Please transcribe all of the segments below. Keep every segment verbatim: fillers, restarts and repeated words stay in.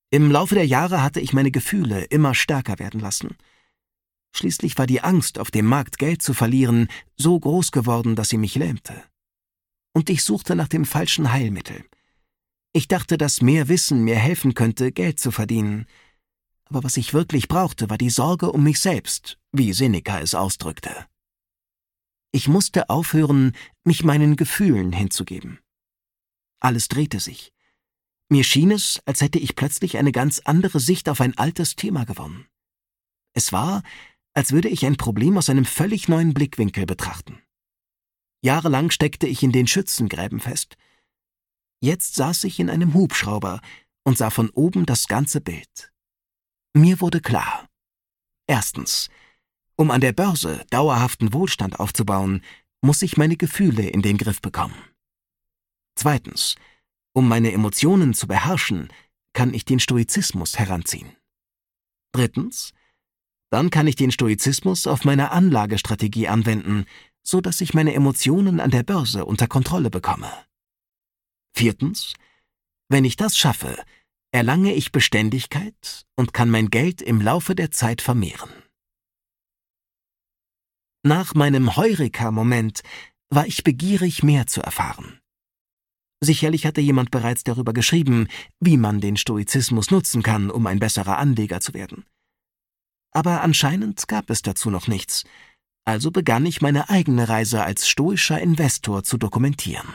Im Laufe der Jahre hatte ich meine Gefühle immer stärker werden lassen. Schließlich war die Angst, auf dem Markt Geld zu verlieren, so groß geworden, dass sie mich lähmte. Und ich suchte nach dem falschen Heilmittel. Ich dachte, dass mehr Wissen mir helfen könnte, Geld zu verdienen. Aber was ich wirklich brauchte, war die Sorge um mich selbst, wie Seneca es ausdrückte. Ich musste aufhören, mich meinen Gefühlen hinzugeben. Alles drehte sich. Mir schien es, als hätte ich plötzlich eine ganz andere Sicht auf ein altes Thema gewonnen. Es war, als würde ich ein Problem aus einem völlig neuen Blickwinkel betrachten. Jahrelang steckte ich in den Schützengräben fest. Jetzt saß ich in einem Hubschrauber und sah von oben das ganze Bild. Mir wurde klar: Erstens, um an der Börse dauerhaften Wohlstand aufzubauen, muss ich meine Gefühle in den Griff bekommen. Zweitens, um meine Emotionen zu beherrschen, kann ich den Stoizismus heranziehen. Drittens, dann kann ich den Stoizismus auf meine Anlagestrategie anwenden, so dass ich meine Emotionen an der Börse unter Kontrolle bekomme. Viertens, wenn ich das schaffe, erlange ich Beständigkeit und kann mein Geld im Laufe der Zeit vermehren. Nach meinem Heureka-Moment war ich begierig, mehr zu erfahren. Sicherlich hatte jemand bereits darüber geschrieben, wie man den Stoizismus nutzen kann, um ein besserer Anleger zu werden. Aber anscheinend gab es dazu noch nichts, also begann ich meine eigene Reise als stoischer Investor zu dokumentieren.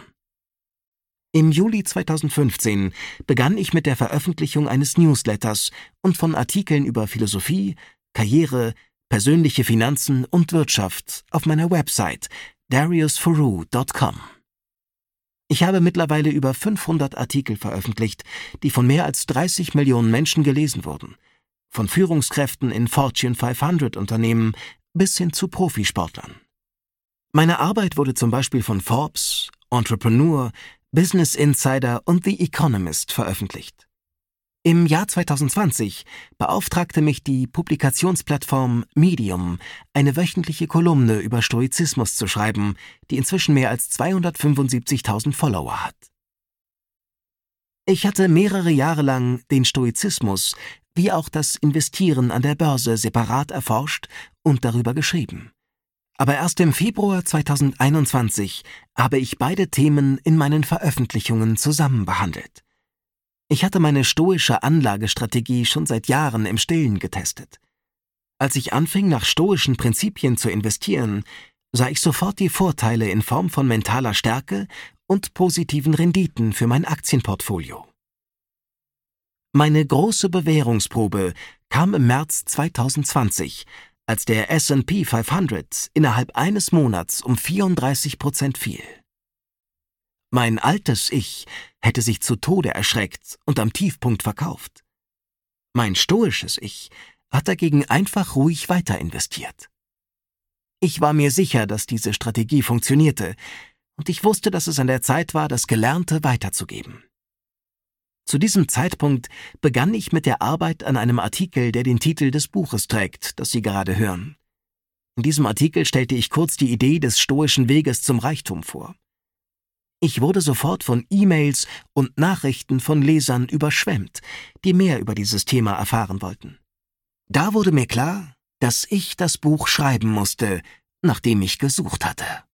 Im Juli zweitausendfünfzehn begann ich mit der Veröffentlichung eines Newsletters und von Artikeln über Philosophie, Karriere, persönliche Finanzen und Wirtschaft auf meiner Website darius foru punkt com. Ich habe mittlerweile über fünfhundert Artikel veröffentlicht, die von mehr als dreißig Millionen Menschen gelesen wurden, von Führungskräften in Fortune fünfhundert Unternehmen bis hin zu Profisportlern. Meine Arbeit wurde zum Beispiel von Forbes, Entrepreneur, Business Insider und The Economist veröffentlicht. Im Jahr zweitausendzwanzig beauftragte mich die Publikationsplattform Medium, eine wöchentliche Kolumne über Stoizismus zu schreiben, die inzwischen mehr als zweihundertfünfundsiebzigtausend Follower hat. Ich hatte mehrere Jahre lang den Stoizismus wie auch das Investieren an der Börse separat erforscht und darüber geschrieben. Aber erst im Februar zweitausendeinundzwanzig habe ich beide Themen in meinen Veröffentlichungen zusammen behandelt. Ich hatte meine stoische Anlagestrategie schon seit Jahren im Stillen getestet. Als ich anfing, nach stoischen Prinzipien zu investieren, sah ich sofort die Vorteile in Form von mentaler Stärke und positiven Renditen für mein Aktienportfolio. Meine große Bewährungsprobe kam im März zweitausendzwanzig, als der S und P fünfhundert innerhalb eines Monats um vierunddreißig Prozent fiel. Mein altes Ich hätte sich zu Tode erschreckt und am Tiefpunkt verkauft. Mein stoisches Ich hat dagegen einfach ruhig weiter investiert. Ich war mir sicher, dass diese Strategie funktionierte, und ich wusste, dass es an der Zeit war, das Gelernte weiterzugeben. Zu diesem Zeitpunkt begann ich mit der Arbeit an einem Artikel, der den Titel des Buches trägt, das Sie gerade hören. In diesem Artikel stellte ich kurz die Idee des stoischen Weges zum Reichtum vor. Ich wurde sofort von E-Mails und Nachrichten von Lesern überschwemmt, die mehr über dieses Thema erfahren wollten. Da wurde mir klar, dass ich das Buch schreiben musste, nach dem ich gesucht hatte.